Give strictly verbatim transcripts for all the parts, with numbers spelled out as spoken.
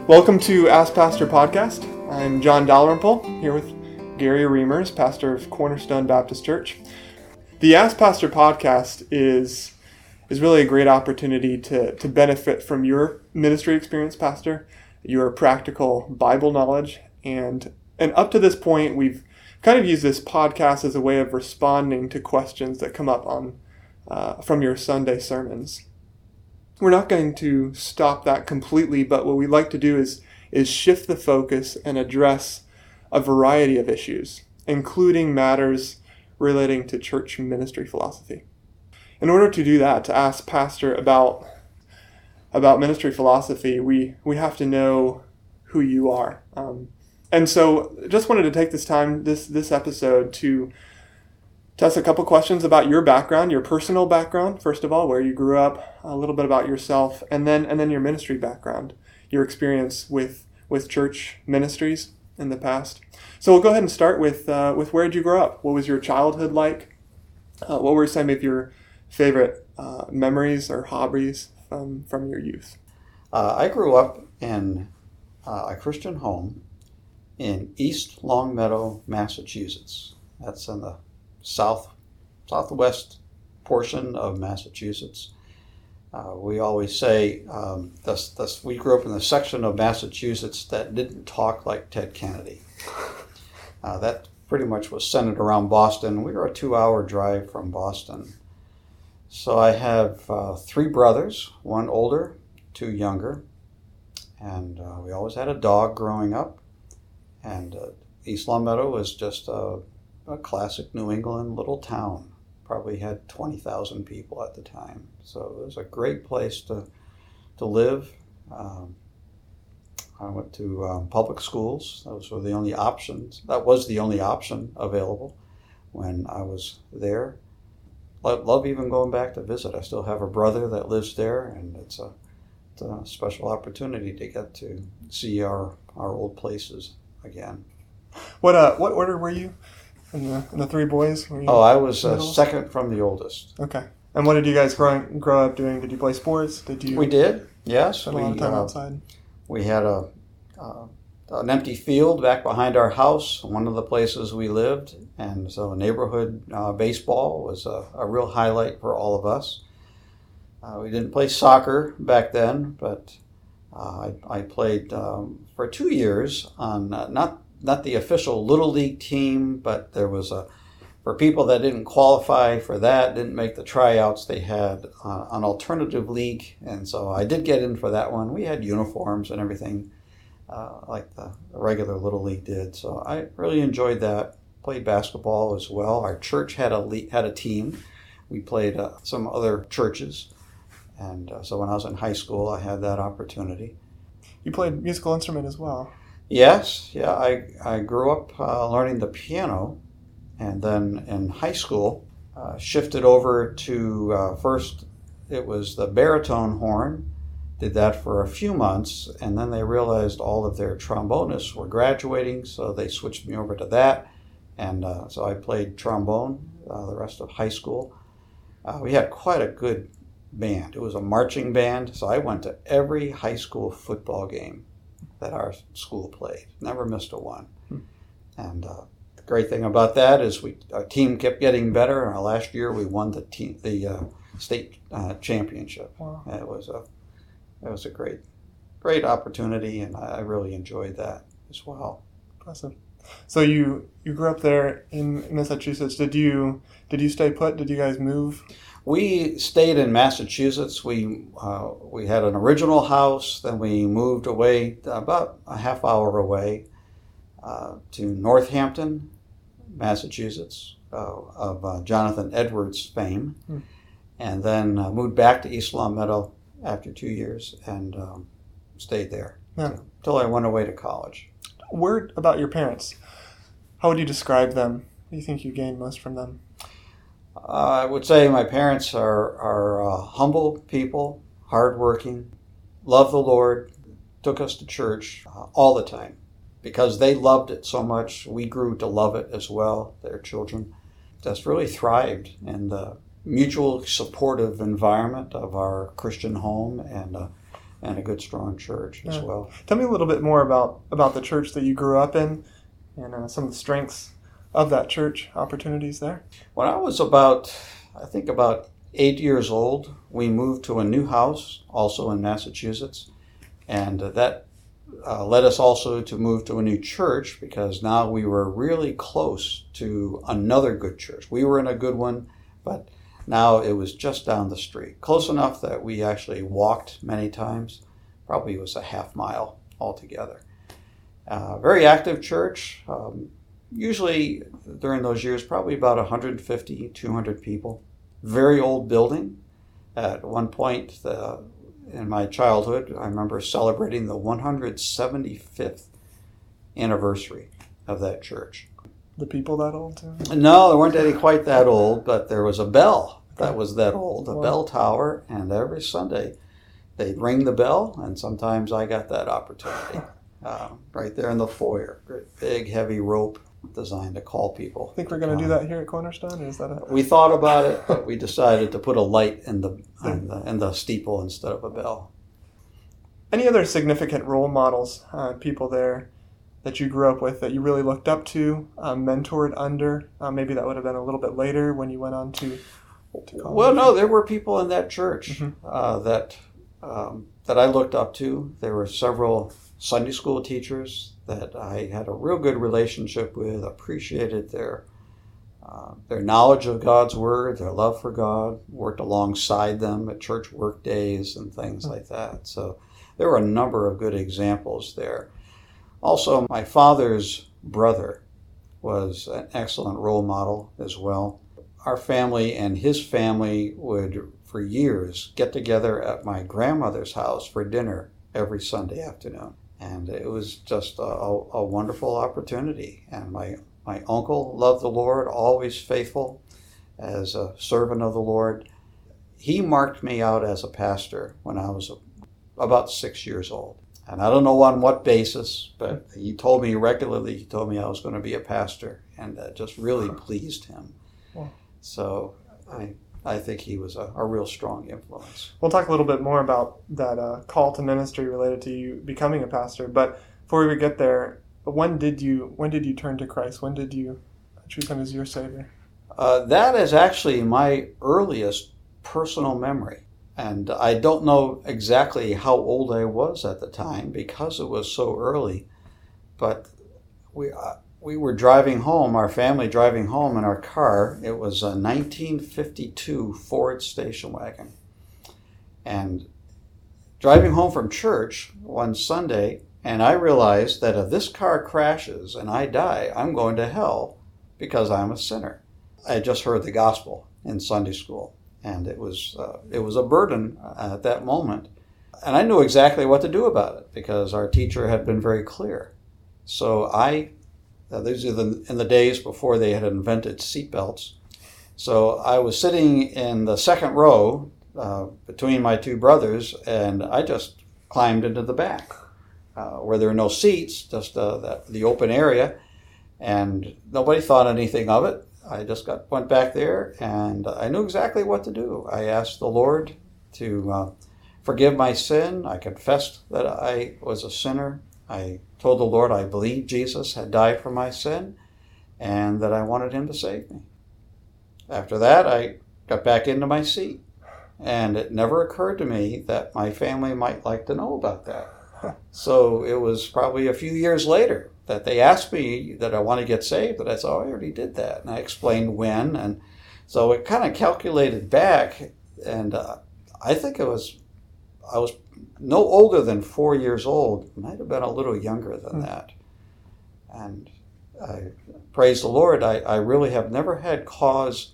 Welcome to Ask Pastor Podcast. I'm John Dalrymple, here with Gary Reimers, pastor of Cornerstone Baptist Church. The Ask Pastor Podcast is is really a great opportunity to, to benefit from your ministry experience, Pastor, your practical Bible knowledge, and and up to this point, we've kind of used this podcast as a way of responding to questions that come up on uh, from your Sunday sermons. We're not going to stop that completely, but what we like to do is is shift the focus and address a variety of issues, including matters relating to church ministry philosophy. In order to do that, to ask Pastor about about ministry philosophy, we, we have to know who you are. Um, and so just wanted to take this time, this this episode, to to ask a couple questions about your background, your personal background, first of all, where you grew up, a little bit about yourself, and then and then your ministry background, your experience with with church ministries in the past. So we'll go ahead and start with uh, with where did you grow up? What was your childhood like? Uh, what were some of your favorite uh, memories or hobbies from, from your youth? Uh, I grew up in uh, a Christian home in East Longmeadow, Massachusetts. That's in the south southwest portion of Massachusetts. Uh, we always say um, this, this, we grew up in the section of Massachusetts that didn't talk like Ted Kennedy. Uh, that pretty much was centered around Boston. We were a two-hour drive from Boston. So I have uh, three brothers, one older, two younger, and uh, we always had a dog growing up. And uh, East Longmeadow was just a, a classic New England little town. Probably had twenty thousand people at the time. So it was a great place to to live. Um, I went to um, public schools. Those were the only options. That was the only option available when I was there. Love, love even going back to visit. I still have a brother that lives there, and it's a, it's a special opportunity to get to see our, our old places again. What uh what order were you in the, in the three boys? Were you oh, I was uh, second from the oldest. Okay. And what did you guys grow, grow up doing? Did you play sports? Did you? We did, yes. Spend we, a lot of time uh, outside? We had a uh, an empty field back behind our house, one of the places we lived, and so neighborhood uh, baseball was a, a real highlight for all of us. Uh, we didn't play soccer back then, but uh, I, I played um, for two years on uh, not not the official Little League team, but there was a, for people that didn't qualify for that, didn't make the tryouts, they had uh, an alternative league, and so I did get in for that one. We had uniforms and everything uh, like the regular Little League did, so I really enjoyed that. Played basketball as well. Our church had a le- had a team. We played uh, some other churches, and uh, so when I was in high school, I had that opportunity. You played musical instrument as well. Yes, yeah. I, I grew up uh, learning the piano, and then in high school, uh, shifted over to, uh, first it was the baritone horn, did that for a few months, and then they realized all of their trombonists were graduating, so they switched me over to that, and uh, so I played trombone uh, the rest of high school. Uh, we had quite a good band. It was a marching band, so I went to every high school football game that our school played. Never missed a one. Hmm. And uh, the great thing about that is we our team kept getting better. And our last year we won the team the uh, state uh, championship. Wow. It was a it was a great great opportunity, and I, I really enjoyed that as well. Impressive. So you you grew up there in Massachusetts. Did you did you stay put? Did you guys move? We stayed in Massachusetts. We uh, we had an original house. Then we moved away about a half hour away uh, to Northampton, Massachusetts, uh, of uh, Jonathan Edwards fame, hmm. and then uh, moved back to East Longmeadow after two years and um, stayed there yeah. until I went away to college. Word about your parents. How would you describe them? What do you think you gained most from them? Uh, I would say my parents are, are uh, humble people, hardworking, love the Lord, took us to church uh, all the time. Because they loved it so much, we grew to love it as well, their children. Just really thrived in the mutual supportive environment of our Christian home, and uh, and a good, strong church as Yeah. well. Tell me a little bit more about, about the church that you grew up in and uh, some of the strengths of that church, opportunities there. When I was about, I think about eight years old, we moved to a new house, also in Massachusetts, and that uh, led us also to move to a new church because now we were really close to another good church. We were in a good one, but now it was just down the street, close enough that we actually walked many times. Probably it was a half mile altogether. Uh, very active church. Um, usually during those years, probably about one hundred fifty, two hundred people. Very old building. At one point the, in my childhood, I remember celebrating the one hundred seventy-fifth anniversary of that church. The people that old too? No, there weren't any quite that old, but there was a bell that was that old, a Wow. bell tower, and every Sunday they'd ring the bell, and sometimes I got that opportunity. Uh, right there in the foyer, great big heavy rope designed to call people. Think we're going to do that here at Cornerstone? Or is that a... We thought about it, but we decided to put a light in the, in the, in the steeple instead of a bell. Any other significant role models, uh, people there that you grew up with that you really looked up to, uh, mentored under? Uh, maybe that would have been a little bit later when you went on to, to college. Well, no, there were people in that church Mhm. uh, that um, that I looked up to. There were several Sunday school teachers that I had a real good relationship with, appreciated their uh, their knowledge of God's Word, their love for God, worked alongside them at church work days and things like that. So there were a number of good examples there. Also, my father's brother was an excellent role model as well. Our family and his family would, for years, get together at my grandmother's house for dinner every Sunday afternoon. And it was just a, a wonderful opportunity. And my, my uncle loved the Lord, always faithful as a servant of the Lord. He marked me out as a pastor when I was about six years old. And I don't know on what basis, but he told me regularly, he told me I was going to be a pastor, and that just really pleased him. Wow. So I I think he was a, a real strong influence. We'll talk a little bit more about that uh, call to ministry related to you becoming a pastor. But before we get there, when did you when did you turn to Christ? When did you choose Him as your Savior? Uh, that is actually my earliest personal memory. And I don't know exactly how old I was at the time because it was so early. But we uh, we were driving home, our family driving home in our car. It was a nineteen fifty-two Ford station wagon. And driving home from church one Sunday, and I realized that if this car crashes and I die, I'm going to hell because I'm a sinner. I had just heard the gospel in Sunday school, and it was uh, it was a burden at that moment. And I knew exactly what to do about it because our teacher had been very clear. So I, uh, these are the, in the days before they had invented seatbelts. So I was sitting in the second row uh, between my two brothers, and I just climbed into the back uh, where there were no seats, just uh, that, the open area, and nobody thought anything of it. I just got went back there, and I knew exactly what to do. I asked the Lord to uh, forgive my sin. I confessed that I was a sinner. I told the Lord I believed Jesus had died for my sin and that I wanted Him to save me. After that, I got back into my seat, and it never occurred to me that my family might like to know about that. So it was probably a few years later that they asked me that I want to get saved, and I said, oh, I already did that. And I explained when, and so it kind of calculated back, and uh, I think it was, I was no older than four years old, might have been a little younger than that. And I praise the Lord, I, I really have never had cause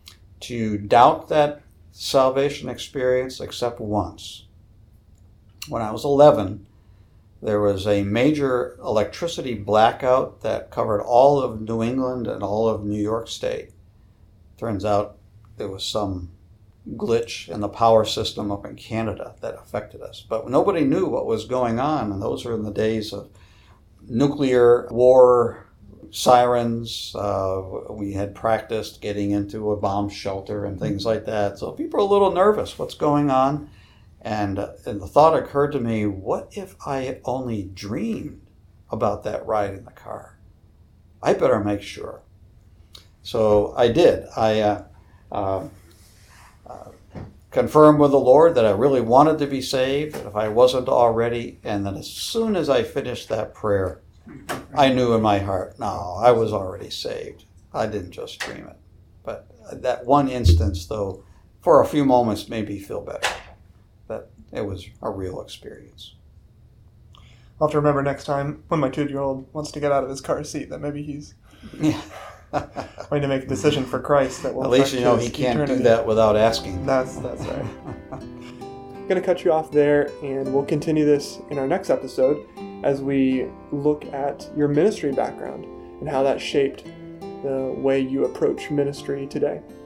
to doubt that salvation experience except once. When I was eleven, there was a major electricity blackout that covered all of New England and all of New York State. Turns out there was some glitch in the power system up in Canada that affected us. But nobody knew what was going on, and those were in the days of nuclear war sirens. Uh, we had practiced getting into a bomb shelter and things like that. So people are a little nervous. What's going on? And, uh, and the thought occurred to me, what if I had only dreamed about that ride in the car? I better make sure. So I did. I uh, uh, uh, confirmed with the Lord that I really wanted to be saved, if I wasn't already. And then as soon as I finished that prayer, I knew in my heart, no, I was already saved. I didn't just dream it. But that one instance, though, for a few moments made me feel better. That it was a real experience. I'll have to remember next time when my two-year-old wants to get out of his car seat that maybe he's Yeah. going to make a decision for Christ that will At least you know affect he his can't eternity. do that without asking. That's that's right. I'm going to cut you off there, and we'll continue this in our next episode as we look at your ministry background and how that shaped the way you approach ministry today.